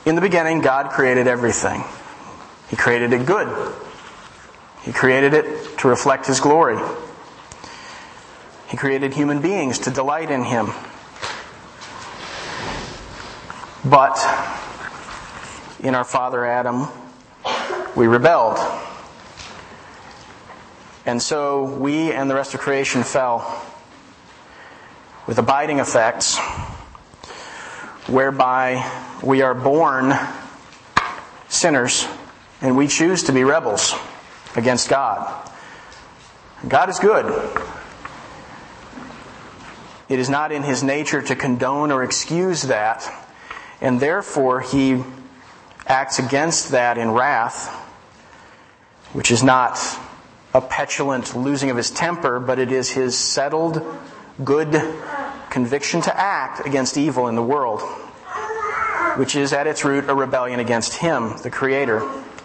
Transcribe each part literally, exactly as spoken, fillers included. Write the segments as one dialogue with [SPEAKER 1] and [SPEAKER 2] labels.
[SPEAKER 1] In the beginning, God created everything. He created it good. He created it to reflect His glory. He created human beings to delight in Him. But in our father Adam, we rebelled. And so we and the rest of creation fell, with abiding effects, whereby we are born sinners and we choose to be rebels against God. God is good. It is not in His nature to condone or excuse that, and therefore He acts against that in wrath, which is not a petulant losing of His temper, but it is His settled, good conviction to act against evil in the world, which is at its root a rebellion against Him, the Creator.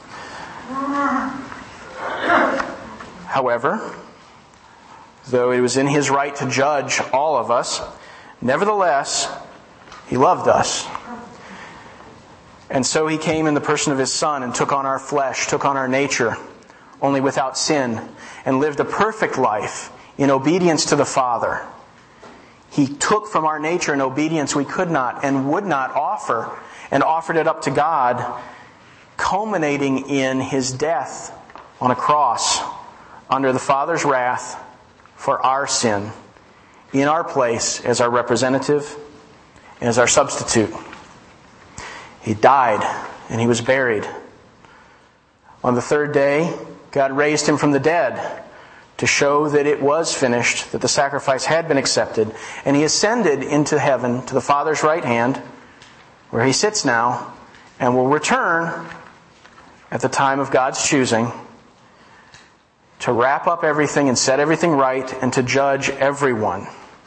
[SPEAKER 1] However, though it was in His right to judge all of us, nevertheless, He loved us. And so He came in the person of His Son and took on our flesh, took on our nature, only without sin, and lived a perfect life in obedience to the Father. He took from our nature an obedience we could not and would not offer, and offered it up to God, culminating in His death on a cross under the Father's wrath for our sin, in our place as our representative and as our substitute. He died and He was buried. On the third day, God raised Him from the dead to show that it was finished, that the sacrifice had been accepted, and He ascended into heaven to the Father's right hand, where He sits now, and will return at the time of God's choosing to wrap up everything and set everything right and to judge everyone.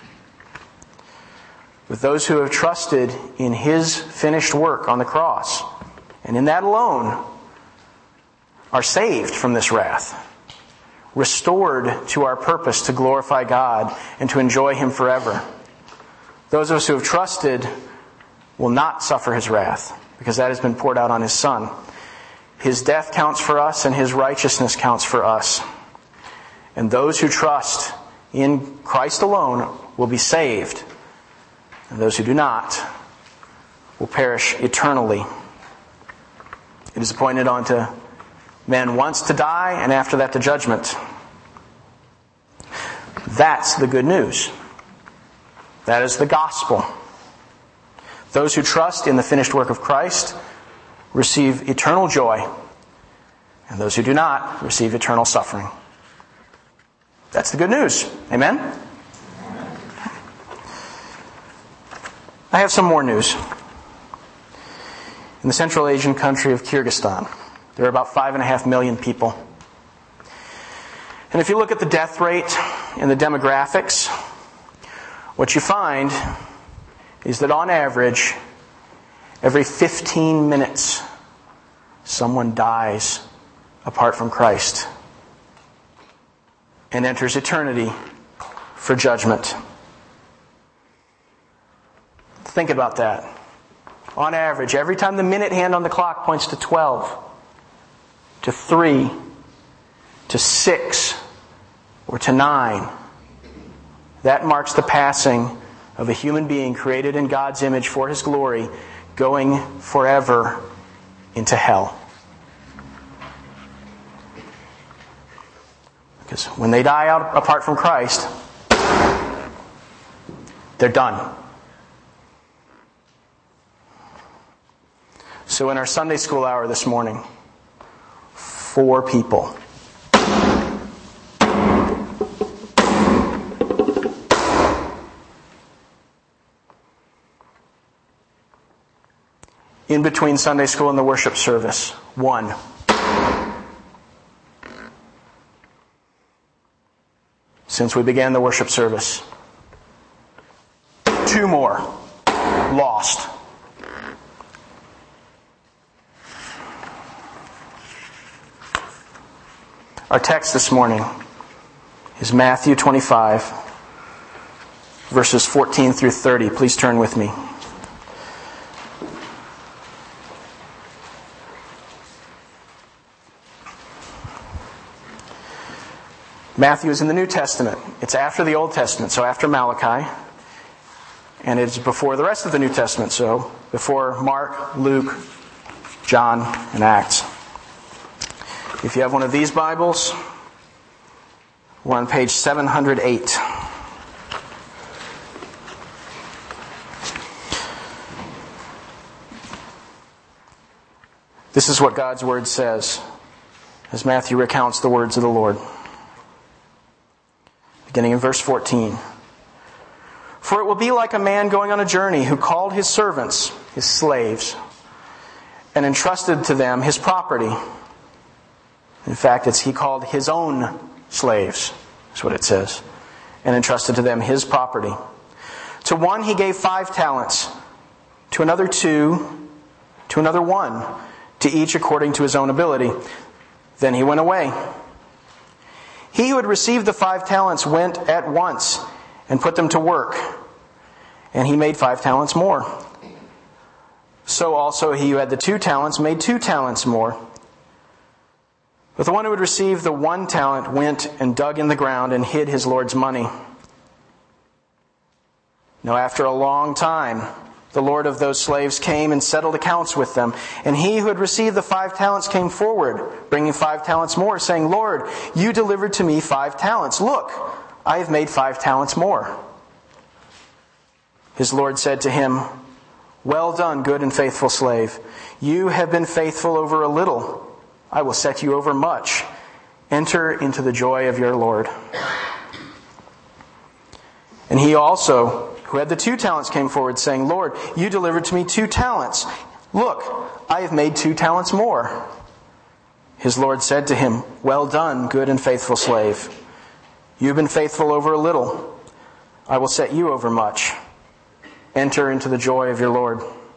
[SPEAKER 1] With those who have trusted in His finished work on the cross, and in that alone, are saved from this wrath, restored to our purpose to glorify God and to enjoy Him forever. Those of us who have trusted will not suffer His wrath, because that has been poured out on His Son. His death counts for us, and His righteousness counts for us. And those who trust in Christ alone will be saved. And those who do not will perish eternally. It is appointed unto man once to die, and after that the judgment. That's the good news. That is the gospel. Those who trust in the finished work of Christ receive eternal joy, and those who do not receive eternal suffering. That's the good news. Amen? I have some more news. In the Central Asian country of Kyrgyzstan, there are about five and a half million people. And if you look at the death rate and the demographics, what you find is that on average, every fifteen minutes, someone dies apart from Christ and enters eternity for judgment. Think about that. On average, every time the minute hand on the clock points to twelve, to three, to six, or to nine, that marks the passing of a human being created in God's image for His glory, going forever into hell. Because when they die out apart from Christ, they're done. So in our Sunday school hour this morning, four people. In between Sunday school and the worship service, one. Since we began the worship service, two more lost. Our text this morning is Matthew twenty-five, verses fourteen through thirty. Please turn with me. Matthew is in the New Testament. It's after the Old Testament, so after Malachi. And it's before the rest of the New Testament, so before Mark, Luke, John, and Acts. If you have one of these Bibles, we're on page seven hundred eight. This is what God's Word says as Matthew recounts the words of the Lord. Beginning in verse fourteen. For it will be like a man going on a journey who called his servants, his slaves, and entrusted to them his property. In fact, it's he called his own slaves, is what it says, and entrusted to them his property. To one he gave five talents, to another two, to another one, to each according to his own ability. Then he went away. He who had received the five talents went at once and put them to work, and he made five talents more. So also he who had the two talents made two talents more. But the one who had received the one talent went and dug in the ground and hid his Lord's money. Now after a long time, the Lord of those slaves came and settled accounts with them. And he who had received the five talents came forward, bringing five talents more, saying, Lord, you delivered to me five talents. Look, I have made five talents more. His Lord said to him, Well done, good and faithful slave. You have been faithful over a little. I will set you over much. Enter into the joy of your Lord. And he also, who had the two talents, came forward, saying, Lord, you delivered to me two talents. Look, I have made two talents more. His Lord said to him, Well done, good and faithful slave. You have been faithful over a little. I will set you over much. Enter into the joy of your Lord.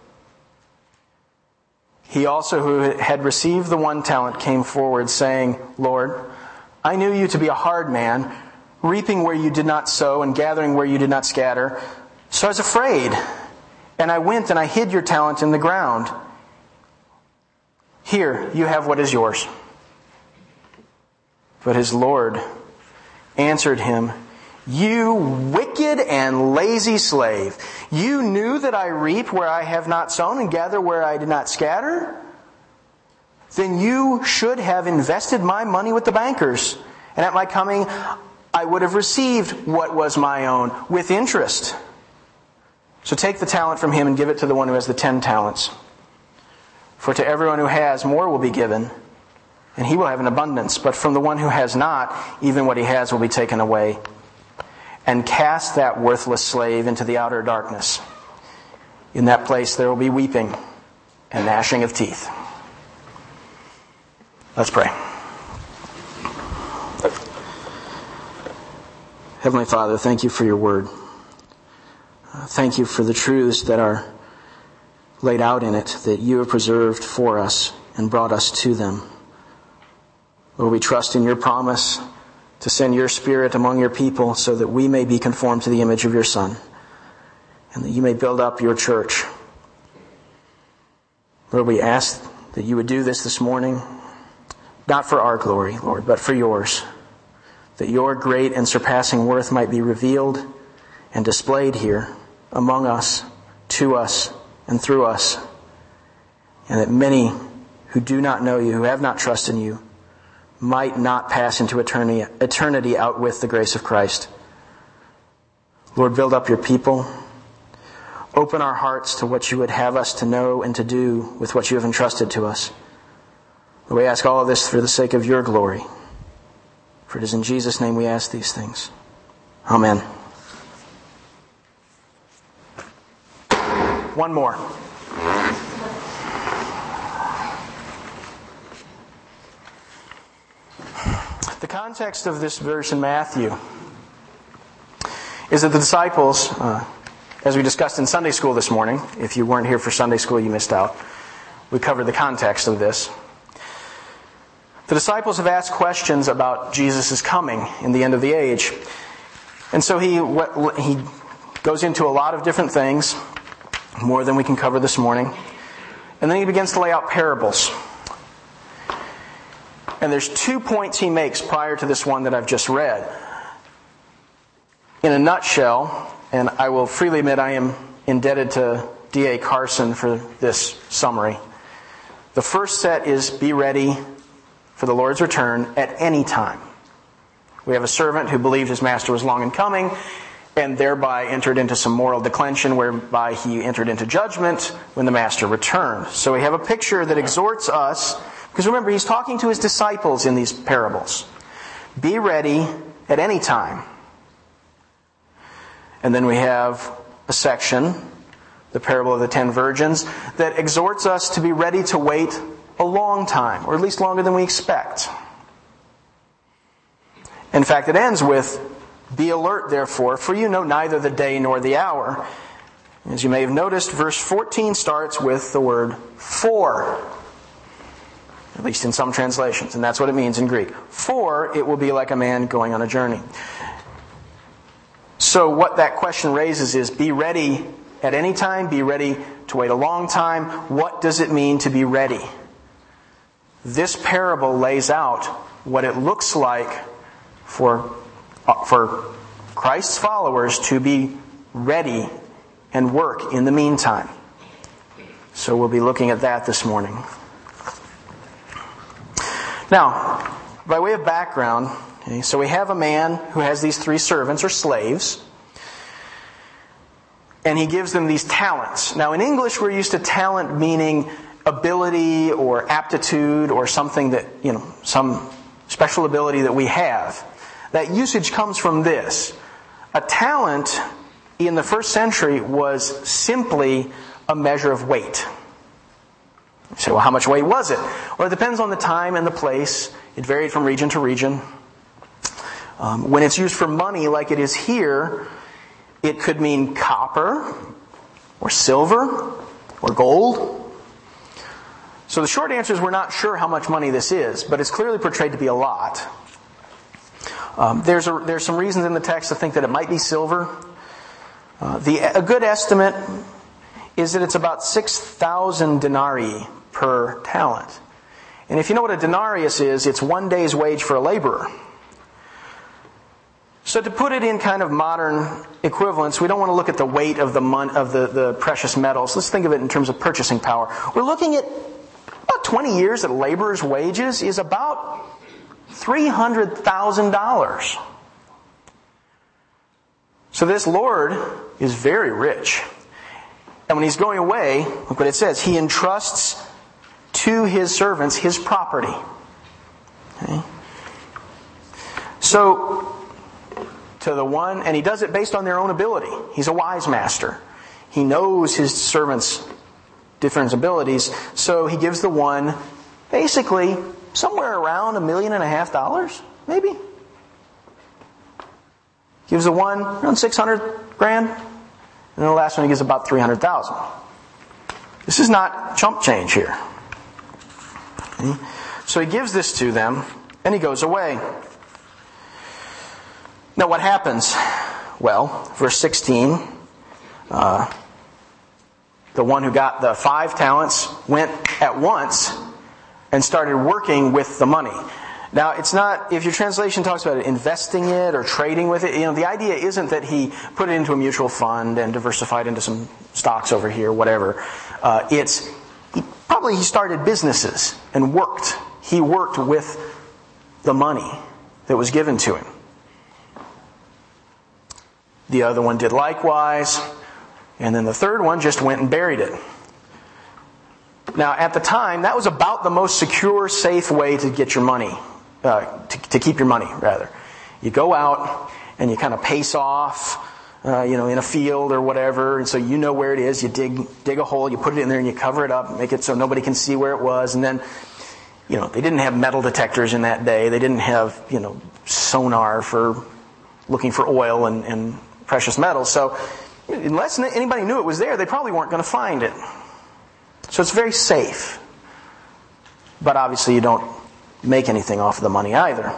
[SPEAKER 1] He also, who had received the one talent, came forward, saying, Lord, I knew you to be a hard man, reaping where you did not sow and gathering where you did not scatter. So I was afraid, and I went and I hid your talent in the ground. Here, you have what is yours. But his Lord answered him, You wicked and lazy slave, you knew that I reap where I have not sown and gather where I did not scatter? Then you should have invested my money with the bankers, and at my coming I would have received what was my own with interest. So take the talent from him and give it to the one who has the ten talents. For to everyone who has, more will be given, and he will have an abundance. But from the one who has not, even what he has will be taken away. And cast that worthless slave into the outer darkness. In that place there will be weeping and gnashing of teeth. Let's pray. Heavenly Father, thank you for your word. Uh, thank you for the truths that are laid out in it, that you have preserved for us and brought us to them. Lord, we trust in your promise to send your Spirit among your people so that we may be conformed to the image of your Son and that you may build up your church. Lord, we ask that you would do this this morning, not for our glory, Lord, but for yours, that your great and surpassing worth might be revealed and displayed here among us, to us, and through us, and that many who do not know you, who have not trusted in you, might not pass into eternity, eternity out with the grace of Christ. Lord, build up your people. Open our hearts to what you would have us to know and to do with what you have entrusted to us. Lord, we ask all of this for the sake of your glory. For it is in Jesus' name we ask these things. Amen. One more. The context of this verse in Matthew is that the disciples, uh, as we discussed in Sunday school this morning, if you weren't here for Sunday school, you missed out. We covered the context of this. The disciples have asked questions about Jesus' coming in the end of the age. And so he he goes into a lot of different things, more than we can cover this morning. And then he begins to lay out parables. And there's two points he makes prior to this one that I've just read. In a nutshell, and I will freely admit I am indebted to D A Carson for this summary. The first set is be ready for the Lord's return at any time. We have a servant who believed his master was long in coming and thereby entered into some moral declension whereby he entered into judgment when the master returned. So we have a picture that exhorts us, because remember, he's talking to his disciples in these parables. Be ready at any time. And then we have a section, the parable of the ten virgins, that exhorts us to be ready to wait a long time, or at least longer than we expect. In fact, it ends with, be alert, therefore, for you know neither the day nor the hour. As you may have noticed, verse fourteen starts with the word for, at least in some translations, and that's what it means in Greek. For it will be like a man going on a journey. So what that question raises is, be ready at any time, be ready to wait a long time. What does it mean to be ready? This parable lays out what it looks like for, for Christ's followers to be ready and work in the meantime. So we'll be looking at that this morning. Now, by way of background, okay, so we have a man who has these three servants or slaves, and he gives them these talents. Now, in English, we're used to talent meaning ability or aptitude or something that, you know, some special ability that we have. That usage comes from this. A talent in the first century was simply a measure of weight. You say, well, how much weight was it? Well, it depends on the time and the place. It varied from region to region. Um, when it's used for money like it is here, it could mean copper or silver or gold. So the short answer is we're not sure how much money this is, but it's clearly portrayed to be a lot. Um, there's a, there's some reasons in the text to think that it might be silver. Uh, the a good estimate is that it's about six thousand denarii per talent. And if you know what a denarius is, it's one day's wage for a laborer. So to put it in kind of modern equivalents, we don't want to look at the weight of the mon- of the, the precious metals. Let's think of it in terms of purchasing power. We're looking at about twenty years that a laborer's wages is about three hundred thousand dollars. So this Lord is very rich. And when he's going away, look what it says. He entrusts to his servants his property. Okay? So, to the one, and he does it based on their own ability. He's a wise master. He knows his servants' different abilities, so he gives the one basically somewhere around a million and a half dollars, maybe. Gives the one around six hundred grand, and then the last one he gives about three hundred thousand. This is not chump change here. Okay? So he gives this to them, and he goes away. Now what happens? Well, verse sixteen, uh, the one who got the five talents went at once and started working with the money. Now it's not, if your translation talks about it, investing it or trading with it, you know, the idea isn't that he put it into a mutual fund and diversified into some stocks over here, whatever. Uh, it's, he, probably he started businesses and worked. He worked with the money that was given to him. The other one did likewise. And then the third one just went and buried it. Now, at the time, that was about the most secure, safe way to get your money, uh, to, to keep your money, rather. You go out and you kind of pace off, uh, you know, in a field or whatever, and so you know where it is. You dig dig a hole, you put it in there, and you cover it up, make it so nobody can see where it was. And then, you know, they didn't have metal detectors in that day. They didn't have, you know, sonar for looking for oil and, and precious metals. So unless anybody knew it was there, they probably weren't going to find it. So it's very safe. But obviously you don't make anything off of the money either.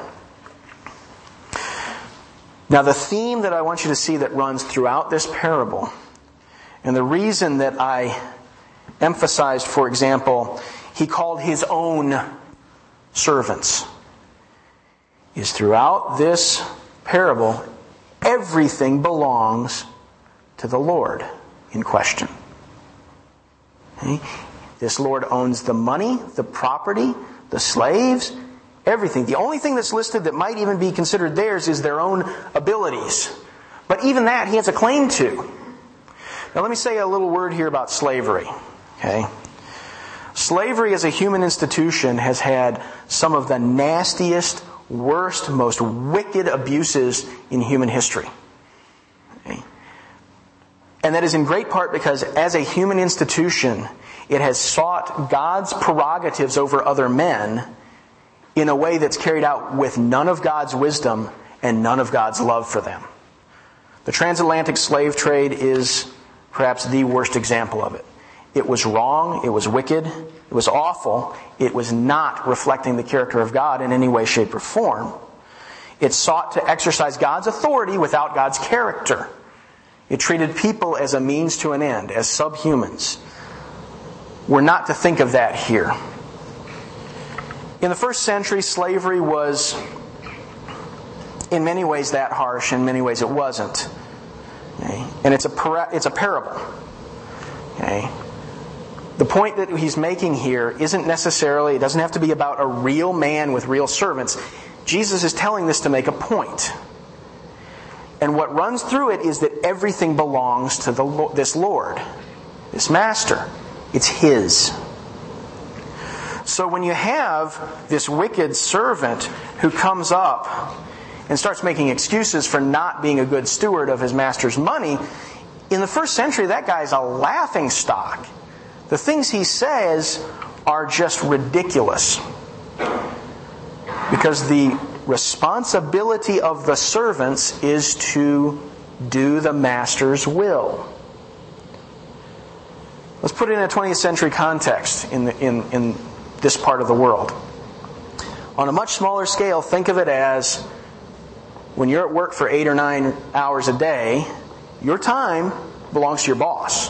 [SPEAKER 1] Now the theme that I want you to see that runs throughout this parable, and the reason that I emphasized, for example, he called his own servants. is throughout this parable, everything belongs to the Lord in question. Okay? This Lord owns the money, the property, the slaves, everything. The only thing that's listed that might even be considered theirs is their own abilities. But even that he has a claim to. Now let me say a little word here about slavery. Okay? Slavery as a human institution has had some of the nastiest, worst, most wicked abuses in human history. Okay? And that is in great part because as a human institution, it has sought God's prerogatives over other men in a way that's carried out with none of God's wisdom and none of God's love for them. The transatlantic slave trade is perhaps the worst example of it. It was wrong, it was wicked, it was awful, it was not reflecting the character of God in any way, shape, or form. It sought to exercise God's authority without God's character. It treated people as a means to an end, as subhumans. We're not to think of that here. In the first century, slavery was in many ways that harsh, in many ways it wasn't. Okay? And it's a para- it's a parable. Okay? The point that he's making here isn't necessarily, it doesn't have to be about a real man with real servants. Jesus is telling this to make a point. And what runs through it is that everything belongs to the this Lord, this master. It's his. So when you have this wicked servant who comes up and starts making excuses for not being a good steward of his master's money, in the first century that guy's a laughing stock. The things he says are just ridiculous. Because the responsibility of the servants is to do the master's will. Let's put it in a twentieth century context in, the, in, in this part of the world. On a much smaller scale, think of it as when you're at work for eight or nine hours a day, your time belongs to your boss.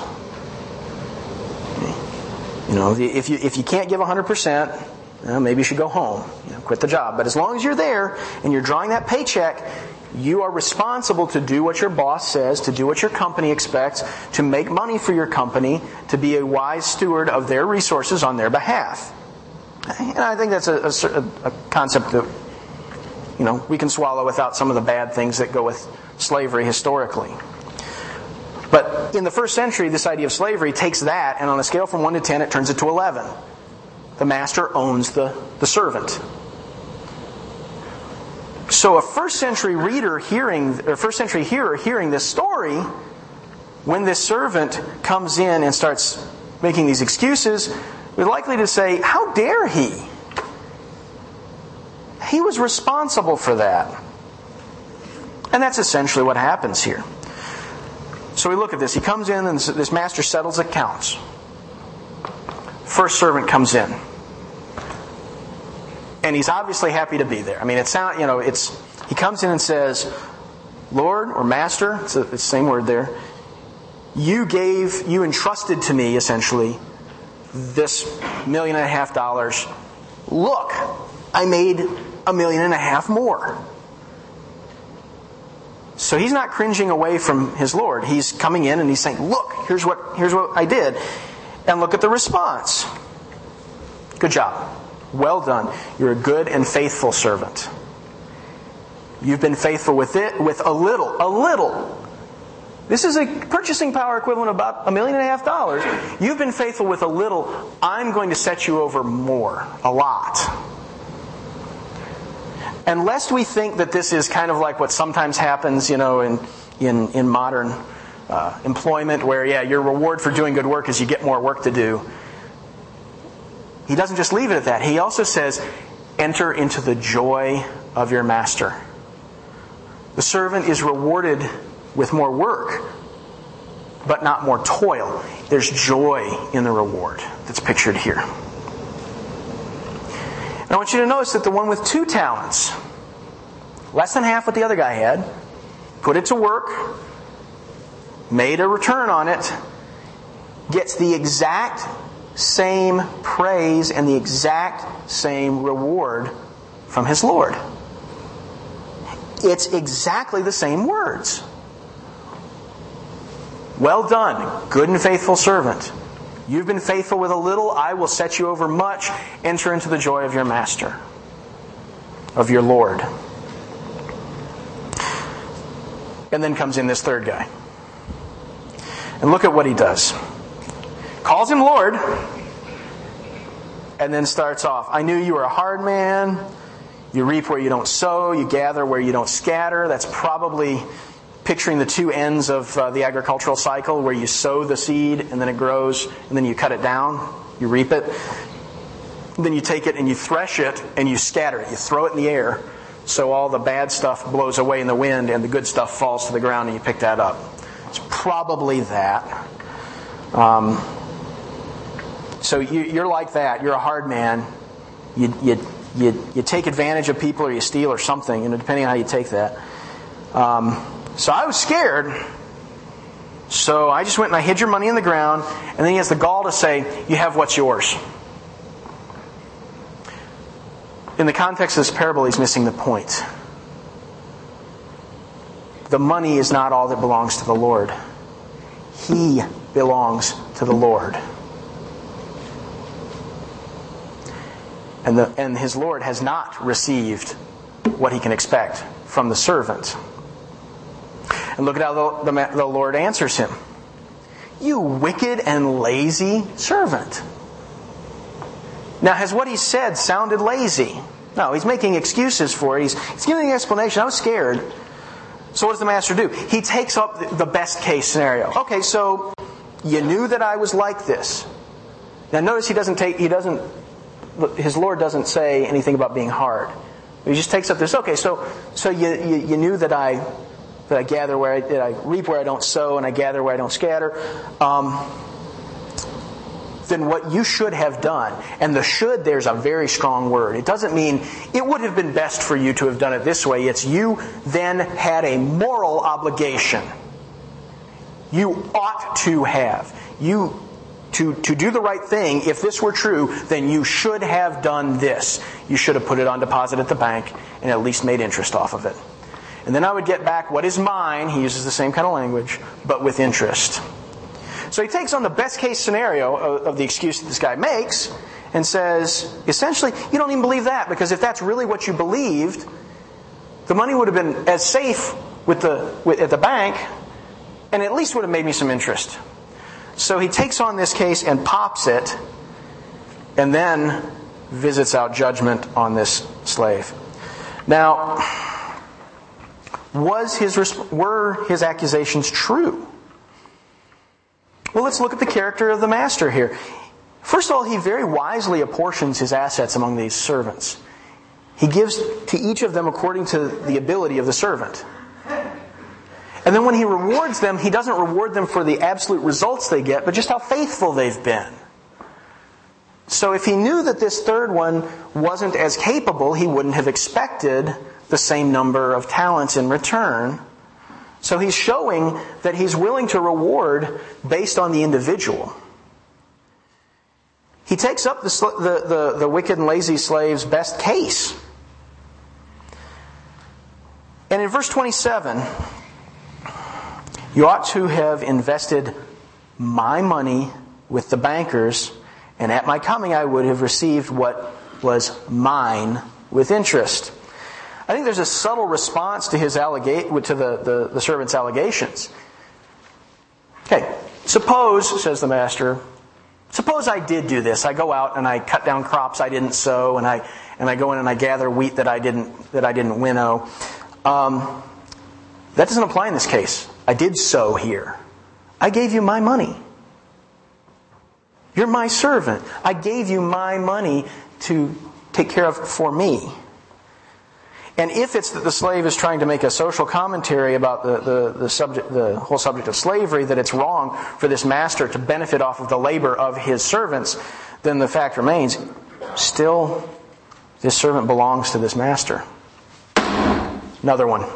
[SPEAKER 1] You know, if you if you can't give one hundred percent, well, maybe you should go home, you know, quit the job. But as long as you're there and you're drawing that paycheck, you are responsible to do what your boss says, to do what your company expects, to make money for your company, to be a wise steward of their resources on their behalf. And I think that's a, a, a concept that, you know, we can swallow without some of the bad things that go with slavery historically. But in the first century, this idea of slavery takes that, and on a scale from one to ten, it turns it to eleven. The master owns the, the servant. So a first century reader hearing, or first century hearer hearing this story, when this servant comes in and starts making these excuses, we're likely to say, how dare he? He was responsible for that. And that's essentially what happens here. So we look at this. He comes in and this master settles accounts. First servant comes in. And he's obviously happy to be there. I mean, it sound, you know, it's he comes in and says, Lord or Master, it's, a, it's the same word there, you gave, you entrusted to me, essentially, this million and a half dollars. Look, I made a million and a half more. So he's not cringing away from his Lord. He's coming in and he's saying, look, here's what, here's what I did. And look at the response. Good job. Well done. You're a good and faithful servant. You've been faithful with it, with a little, a little. This is a purchasing power equivalent of about a million and a half dollars. You've been faithful with a little. I'm going to set you over more, a lot. And lest we think that this is kind of like what sometimes happens, you know, in in, in modern uh, employment, where, yeah, your reward for doing good work is you get more work to do. He doesn't just leave it at that. He also says, enter into the joy of your master. The servant is rewarded with more work, but not more toil. There's joy in the reward that's pictured here. And I want you to notice that the one with two talents, less than half what the other guy had, put it to work, made a return on it, gets the exact same praise and the exact same reward from his Lord. It's exactly the same words. Well done, good and faithful servant. You've been faithful with a little, I will set you over much. Enter into the joy of your master, of your Lord. And then comes in this third guy. And look at what he does. Calls him Lord, and then starts off. I knew you were a hard man. You reap where you don't sow. You gather where you don't scatter. That's probably picturing the two ends of uh, the agricultural cycle, where you sow the seed and then it grows, and then you cut it down. You reap it. Then you take it and you thresh it and you scatter it. You throw it in the air so all the bad stuff blows away in the wind and the good stuff falls to the ground and you pick that up. It's probably that. Um, so you, you're like that. You're a hard man. You, you, you, you take advantage of people, or you steal or something, you know, depending on how you take that. Um, so I was scared. So I just went and I hid your money in the ground. And then he has the gall to say, you have what's yours. In the context of this parable, he's missing the point. The money is not all that belongs to the Lord. He belongs to the Lord. And, the, and his Lord has not received what he can expect from the servant. And look at how the, the, the Lord answers him. You wicked and lazy servant. Now, has what he said sounded lazy? No, he's making excuses for it. He's, he's giving an explanation. I was scared. So what does the master do? He takes up the, the best case scenario. Okay, so you knew that I was like this. Now notice he doesn't take, he doesn't, his Lord doesn't say anything about being hard. He just takes up this, okay, so so you, you, you knew that I that I gather where I, that I reap where I don't sow and I gather where I don't scatter. Um, then what you should have done, and the should there's a very strong word. It doesn't mean it would have been best for you to have done it this way. It's you then had a moral obligation. You ought to have. You to, to do the right thing, if this were true, then you should have done this. You should have put it on deposit at the bank and at least made interest off of it. And then I would get back what is mine, he uses the same kind of language, but with interest. So he takes on the best case scenario of, of the excuse that this guy makes and says, essentially, you don't even believe that, because if that's really what you believed, the money would have been as safe with the with, at the bank, and at least would have made me some interest. So he takes on this case and pops it, and then visits out judgment on this slave. Now, was his were his accusations true? Well, let's look at the character of the master here. First of all, he very wisely apportions his assets among these servants. He gives to each of them according to the ability of the servant. And then when he rewards them, he doesn't reward them for the absolute results they get, but just how faithful they've been. So if he knew that this third one wasn't as capable, he wouldn't have expected the same number of talents in return. So he's showing that he's willing to reward based on the individual. He takes up the, the, the, the wicked and lazy slave's best case. And in verse twenty-seven, you ought to have invested my money with the bankers, and at my coming I would have received what was mine with interest. I think there's a subtle response to his allega- to the, the, the servant's allegations. Okay, suppose, says the master, suppose I did do this. I go out and I cut down crops I didn't sow, and I and I go in and I gather wheat that I didn't that I didn't winnow. Um, that doesn't apply in this case. I did sow here. I gave you my money. You're my servant. I gave you my money to take care of for me. And if it's that the slave is trying to make a social commentary about the, the, the subject, the whole subject of slavery, that it's wrong for this master to benefit off of the labor of his servants, then the fact remains, still, this servant belongs to this master. Another one.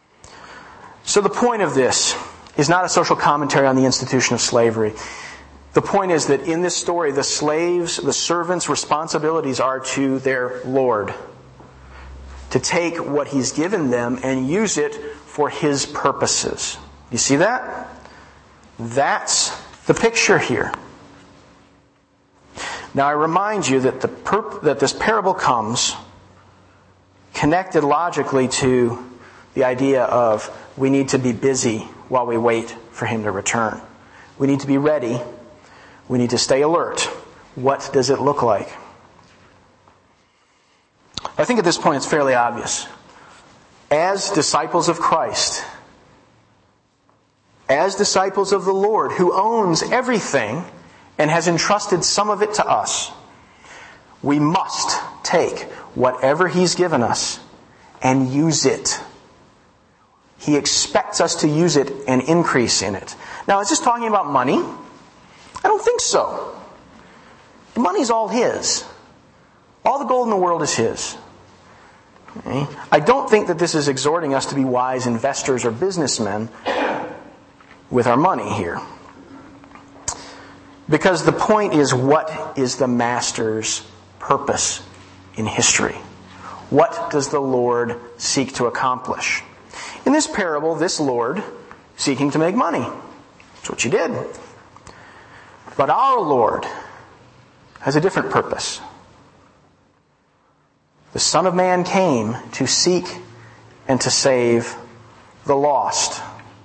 [SPEAKER 1] So the point of this is not a social commentary on the institution of slavery. The point is that in this story, the slaves, the servants' responsibilities are to their Lord. To take what He's given them and use it for His purposes. You see that? That's the picture here. Now I remind you that the perp- that this parable comes connected logically to the idea of we need to be busy while we wait for Him to return. We need to be ready. We need to stay alert. What does it look like? I think at this point it's fairly obvious. As disciples of Christ, as disciples of the Lord, who owns everything and has entrusted some of it to us, we must take whatever He's given us and use it. He expects us to use it and increase in it. Now, is this talking about money? I don't think so. The money's all His. All the gold in the world is His. Okay? I don't think that this is exhorting us to be wise investors or businessmen with our money here. Because the point is, what is the Master's purpose in history? What does the Lord seek to accomplish? In this parable, this Lord seeking to make money. That's what you did. But our Lord has a different purpose. The Son of Man came to seek and to save the lost.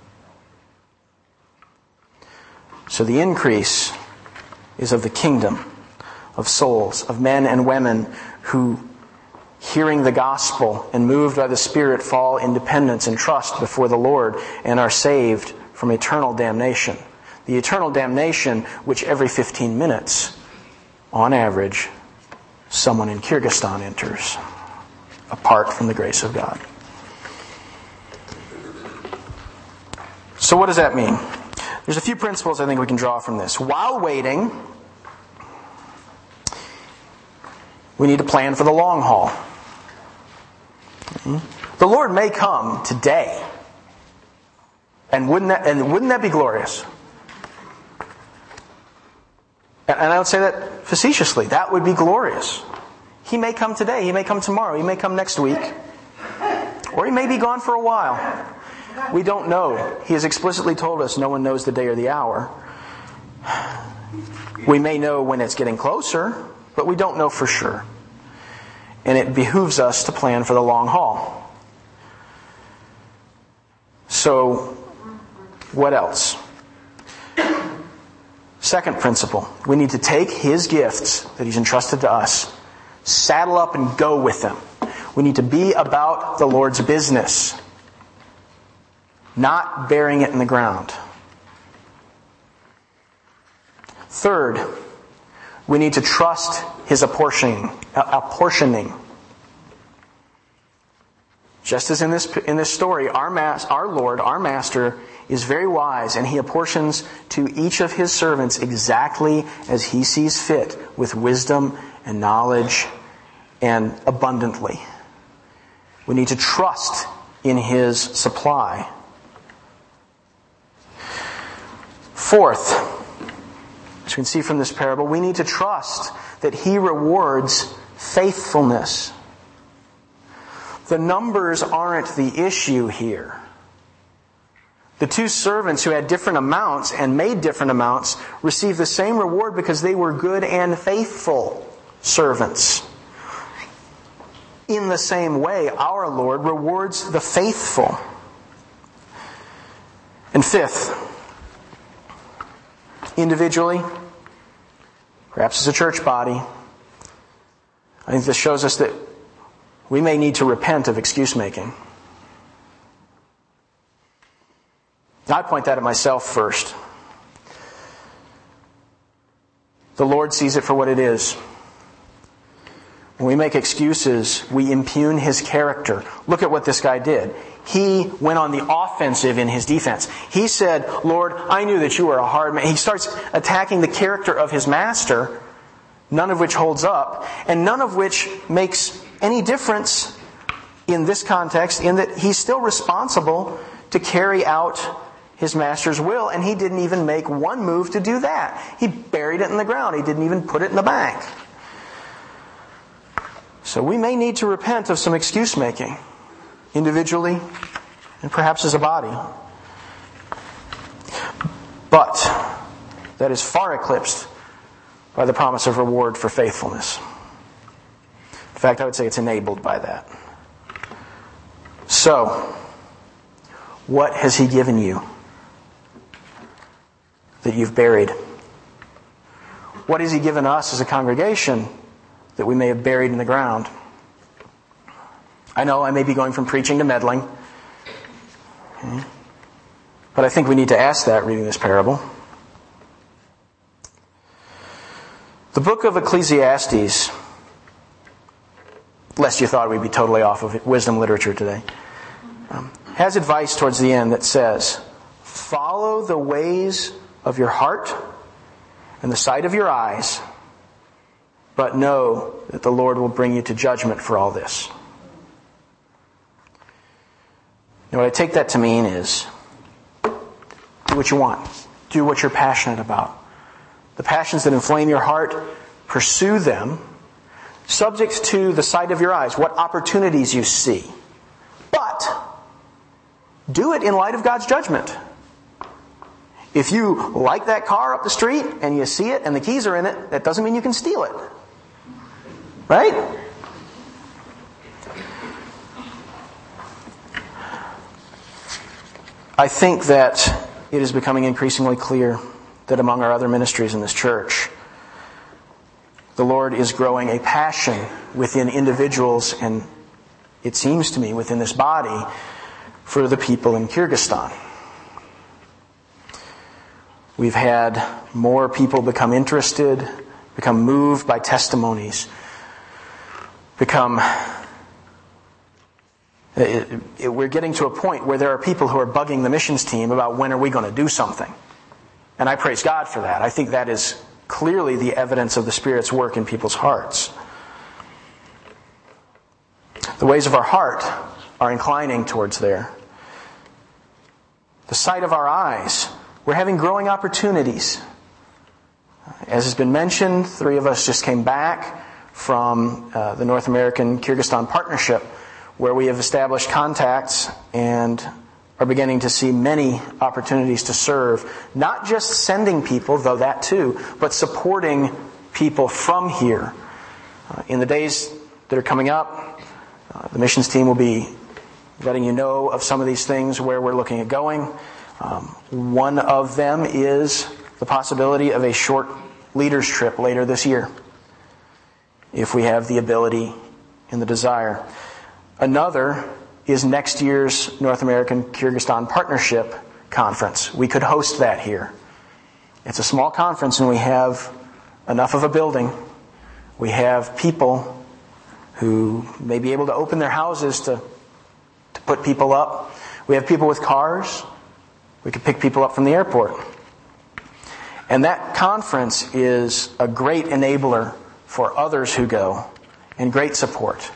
[SPEAKER 1] So the increase is of the kingdom of souls, of men and women who, hearing the gospel and moved by the Spirit, fall in dependence and trust before the Lord and are saved from eternal damnation. The eternal damnation which every fifteen minutes, on average, someone in Kyrgyzstan enters, apart from the grace of God. So what does that mean? There's a few principles I think we can draw from this. While waiting, we need to plan for the long haul. The Lord may come today. And wouldn't that, and wouldn't that be glorious? And I would say that facetiously. That would be glorious. He may come today. He may come tomorrow. He may come next week. Or He may be gone for a while. We don't know. He has explicitly told us no one knows the day or the hour. We may know when it's getting closer, but we don't know for sure. And it behooves us to plan for the long haul. So, what else? Second principle. We need to take His gifts that He's entrusted to us, saddle up and go with them. We need to be about the Lord's business, not burying it in the ground. Third, we need to trust His apportioning. apportioning. Just as in this in this story, our mas- our Lord, our Master, is very wise, and He apportions to each of His servants exactly as He sees fit, with wisdom and knowledge and abundantly. We need to trust in His supply. Fourth, as you can see from this parable, we need to trust that He rewards faithfulness. The numbers aren't the issue here. The two servants who had different amounts and made different amounts received the same reward because they were good and faithful servants. In the same way, our Lord rewards the faithful. And fifth, individually, perhaps as a church body, I think this shows us that we may need to repent of excuse making. I point that at myself first. The Lord sees it for what it is. When we make excuses, we impugn His character. Look at what this guy did. He went on the offensive in his defense. He said, Lord, I knew that you were a hard man. He starts attacking the character of his master, none of which holds up, and none of which makes any difference in this context, in that he's still responsible to carry out his master's will, and he didn't even make one move to do that. He buried it in the ground. He didn't even put it in the bank. So we may need to repent of some excuse making, individually and perhaps as a body. But that is far eclipsed by the promise of reward for faithfulness. In fact, I would say it's enabled by that. So, what has he given you that you've buried? What has he given us as a congregation that we may have buried in the ground? I know I may be going from preaching to meddling. Okay. But I think we need to ask that reading this parable. The book of Ecclesiastes, lest you thought we'd be totally off of wisdom literature today, um, has advice towards the end that says, follow the ways of your heart and the sight of your eyes, but know that the Lord will bring you to judgment for all this. Now, what I take that to mean is, do what you want. Do what you're passionate about. The passions that inflame your heart, pursue them, subject to the sight of your eyes, what opportunities you see. But do it in light of God's judgment. If you like that car up the street and you see it and the keys are in it, that doesn't mean you can steal it. Right? I think that it is becoming increasingly clear that among our other ministries in this church, the Lord is growing a passion within individuals, and it seems to me within this body, for the people in Kyrgyzstan. We've had more people become interested, become moved by testimonies, become... It, it, we're getting to a point where there are people who are bugging the missions team about when are we going to do something. And I praise God for that. I think that is clearly the evidence of the Spirit's work in people's hearts. The ways of our heart are inclining towards there. The sight of our eyes, we're having growing opportunities. As has been mentioned, three of us just came back from uh, the North American Kyrgyzstan Partnership, where we have established contacts and are beginning to see many opportunities to serve, not just sending people, though that too, but supporting people from here. Uh, in the days that are coming up, uh, the missions team will be letting you know of some of these things, where we're looking at going. Um, one of them is the possibility of a short leaders trip later this year, if we have the ability and the desire. Another is next year's North American Kyrgyzstan Partnership Conference. We could host that here. It's a small conference and we have enough of a building. We have people who may be able to open their houses to, to put people up. We have people with cars. We could pick people up from the airport. And that conference is a great enabler for others who go, and great support.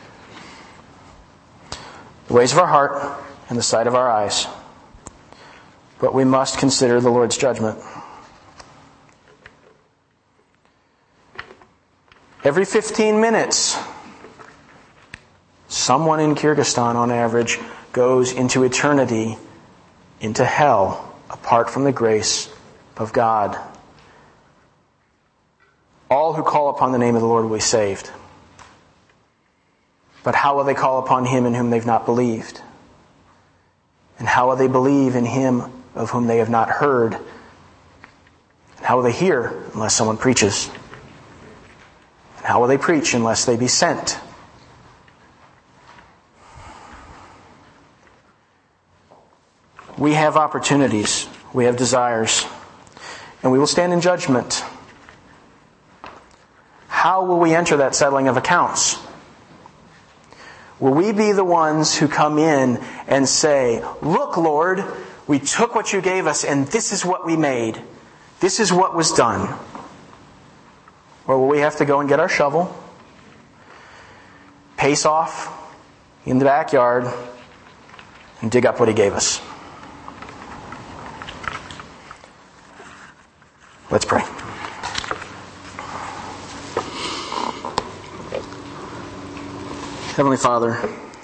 [SPEAKER 1] The ways of our heart and the sight of our eyes. But we must consider the Lord's judgment. Every fifteen minutes, someone in Kyrgyzstan on average goes into eternity, into hell, apart from the grace of God. All who call upon the name of the Lord will be saved. But how will they call upon Him in whom they've not believed? And how will they believe in Him of whom they have not heard? And how will they hear unless someone preaches? And how will they preach unless they be sent? We have opportunities, we have desires, and we will stand in judgment. How will we enter that settling of accounts? Will we be the ones who come in and say, "Look, Lord, we took what you gave us and this is what we made. This is what was done"? Or will we have to go and get our shovel, pace off in the backyard, and dig up what He gave us? Let's pray. Heavenly Father,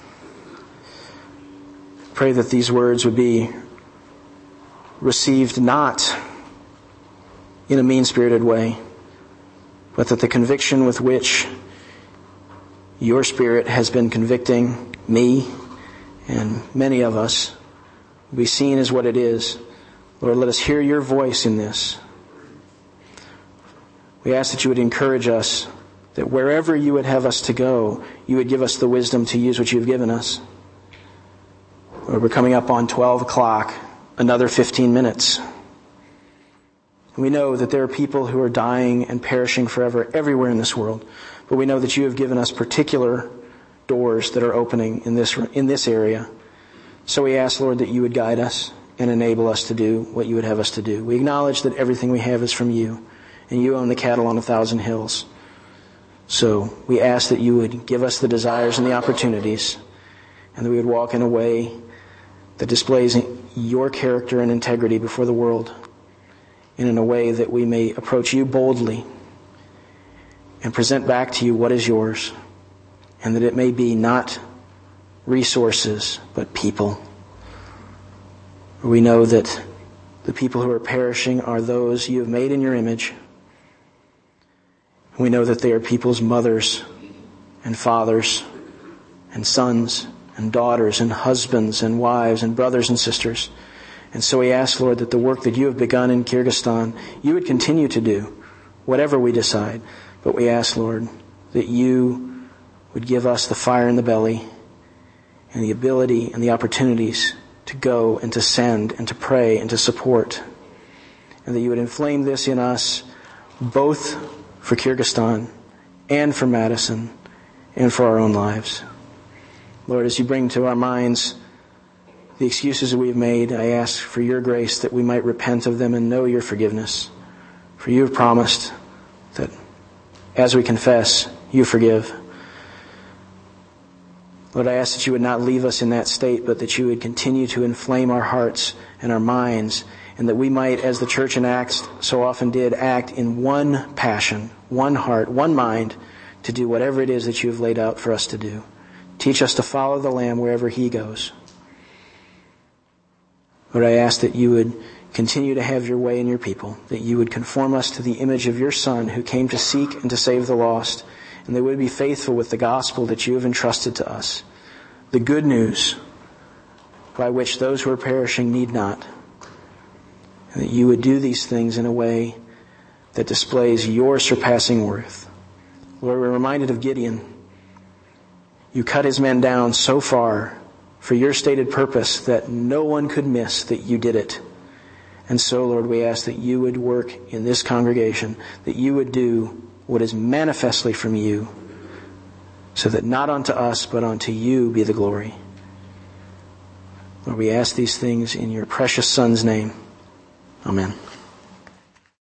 [SPEAKER 1] pray that these words would be received not in a mean-spirited way, but that the conviction with which your Spirit has been convicting me and many of us will be seen as what it is. Lord, let us hear your voice in this. We ask that you would encourage us, that wherever you would have us to go, you would give us the wisdom to use what you've given us. Lord, we're coming up on twelve o'clock, another fifteen minutes. We know that there are people who are dying and perishing forever everywhere in this world. But we know that you have given us particular doors that are opening in this in this area. So we ask, Lord, that you would guide us and enable us to do what you would have us to do. We acknowledge that everything we have is from you, and you own the cattle on a thousand hills. So we ask that you would give us the desires and the opportunities, and that we would walk in a way that displays your character and integrity before the world, and in a way that we may approach you boldly and present back to you what is yours, and that it may be not resources, but people. We know that the people who are perishing are those you have made in your image. We know that they are people's mothers and fathers and sons and daughters and husbands and wives and brothers and sisters. And so we ask, Lord, that the work that you have begun in Kyrgyzstan, you would continue to do, whatever we decide. But we ask, Lord, that you would give us the fire in the belly and the ability and the opportunities to go and to send and to pray and to support. And that you would inflame this in us, both for Kyrgyzstan and for Madison and for our own lives. Lord, as you bring to our minds the excuses that we have made, I ask for your grace that we might repent of them and know your forgiveness. For you have promised that as we confess, you forgive. Lord, I ask that you would not leave us in that state, but that you would continue to inflame our hearts and our minds, and that we might, as the church in Acts so often did, act in one passion, one heart, one mind, to do whatever it is that you have laid out for us to do. Teach us to follow the Lamb wherever he goes. Lord, I ask that you would continue to have your way in your people, that you would conform us to the image of your Son who came to seek and to save the lost, and that we would be faithful with the gospel that you have entrusted to us, the good news by which those who are perishing need not, and that you would do these things in a way that displays your surpassing worth. Lord, we're reminded of Gideon. You cut his men down so far for your stated purpose that no one could miss that you did it. And so, Lord, we ask that you would work in this congregation, that you would do what is manifestly from you, so that not unto us, but unto you be the glory. Lord, we ask these things in your precious Son's name. Amen.